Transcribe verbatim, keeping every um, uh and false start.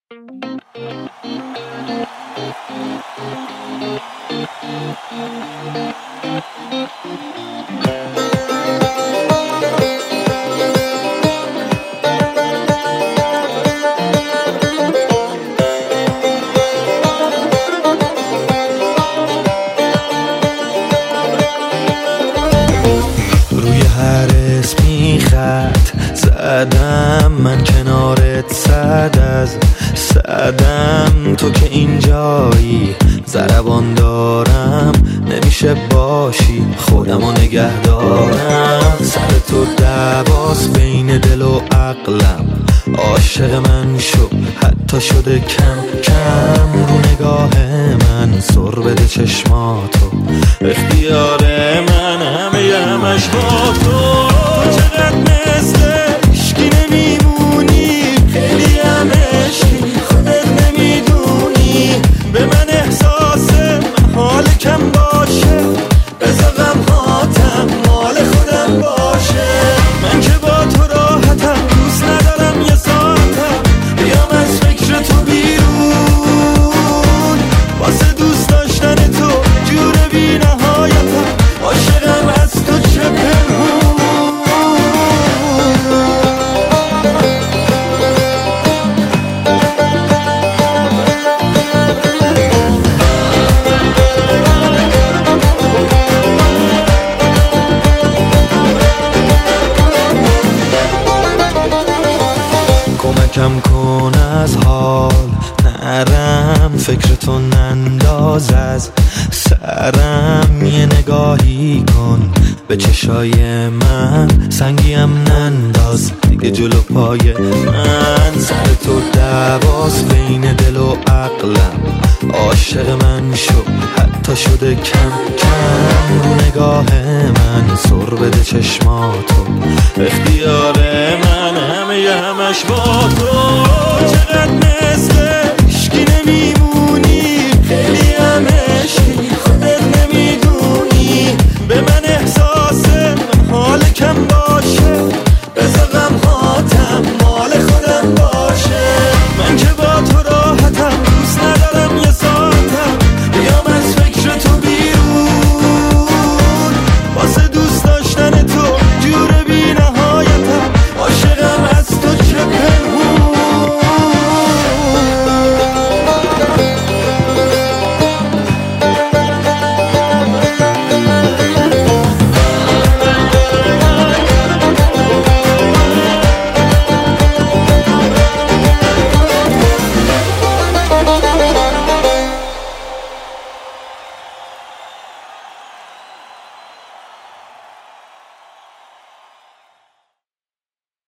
روی هر اسمی خط زدم، من کنارت صد از صدم. تو که اینجایی ضربان دارم، نمیشه باشی خودمو نگه دارم. سر تو دعواس بین دل و عقلم، عاشق من شو حتی شده کم کم. رو نگاه من سر بده چشماتو، اختیار من همه همش با تو. چقدر مثل عشقی نمیمونی، خیلی هم عشقی خودت نمیدونی. به من احساس محال کم باشه، بذار غمهاتم مال خودم باشه. من که با تو راحتم، دوست ندارم یه ساعتم بیام از فکر تو بیرون. واسه دوست داشتن تو جور بی نهایتم، عاشقم از تو چه پنهون. کمکم کن از حال نرم، فکر تو ننداز از سرم. یه نگاهی کن به چشای من، سنگیم ننداز دیگه جلو پای من. سر تو دعواس بین دل و عقلم، عاشق من شو حتی شده کم کم. رو نگاه من سر بده چشماتو، اختیار من همه همش با تو. چقدر مثل عشقی نمیمونی، خیلی هم عشقی خودت نمیدونی. به من احساس محال کم باشه،